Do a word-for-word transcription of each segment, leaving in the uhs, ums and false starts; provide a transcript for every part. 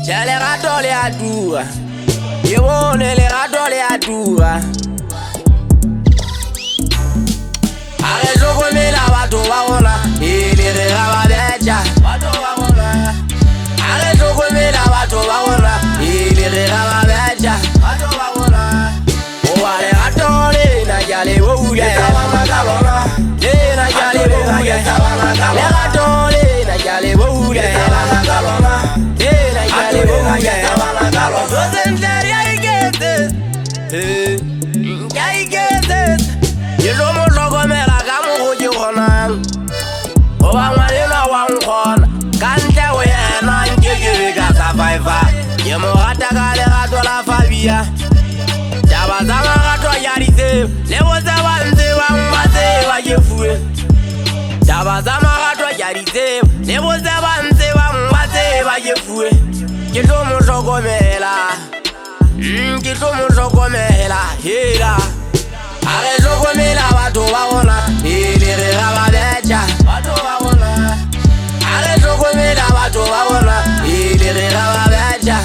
C'è le ratole a due, io vuole le ratole a due. Adesso come la vado a vola, e le regava vecchia. Adesso come la vado a vola, e le regava vecchia. Oh, le ratole, na chiale vuole, e na chiale vuole. Le ratole, na chiale vuole, e na chiale vuole. So sentire I get it, I get it. You know mo logo me la gamu hoji kona. O wangwale na wangkona. Kante we na ngege ga survivor. Ye mo rata ka le rato la famille. Jaba zama rato yarise. Le woza wanze wangwase wa yefue. Jaba zama rato yarise. Le woza wanze wangwase wa yefue. Kito mo logo me la. Mm, kito mo logo me la. Hera. Adesso come la vado a vola, e le regava vecchia. Adesso come la vado a vola, e le regava vecchia.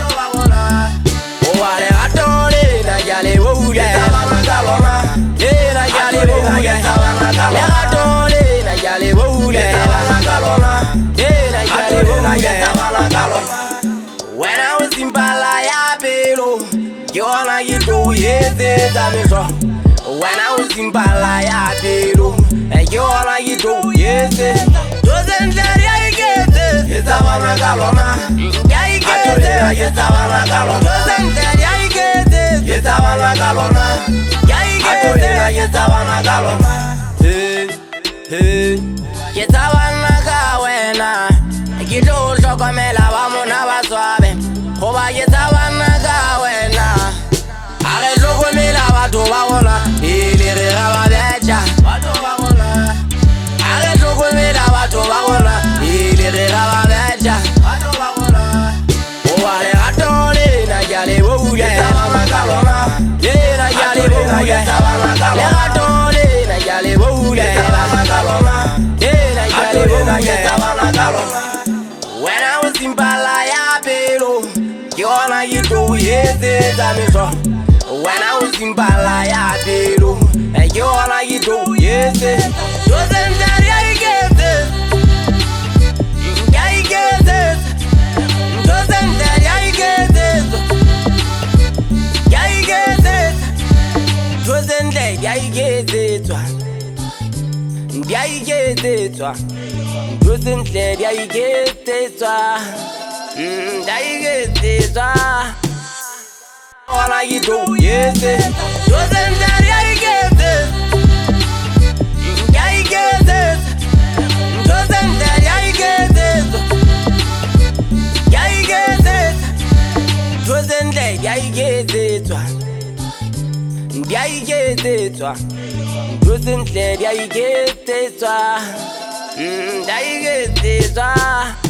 Oh, le ratole, na chiale vuole, e na chiale vuole. Le ratole, na chiale vuole, e na chiale vuole. When I was in Balaya Pelo, you wanna get to yes, it's a when I was in Balaya Pelo, and you wanna get to yes, doesn't that I get it? It's a Vanagalona, I get it, it's a Vanagalona, doesn't that I get it? It's a Vanagalona, I get it, it's a Vanagalona. Hey, hey, it's a Vanagawena. Kito shoko me la vamos na va suave. Joba yeta vanaga wena. Adesso come la va tu va vola, e le regava vecchia. Adesso come la va tu va vola, e le regava vecchia. Oh, le ratole, na chiale vuole, e na chiale vuole. Le ratole, na chiale vuole, e na chiale vuole. When I was in Balaya Pelo, you wanna get to yes, it's a so. When I was in Balaya Pelo, and you wanna get to yes, doesn't that I get it? I get it. Doesn't that I get it? I get it. Doesn't that I get it? I get it. Doesn't let I get this one. Mm, I get this one. All I do, yes, doesn't let I get it. I get it. Doesn't let I get it. I get it. Doesn't let I get it one. I get it one. Doesn't let I get this one. Mm, I get this one.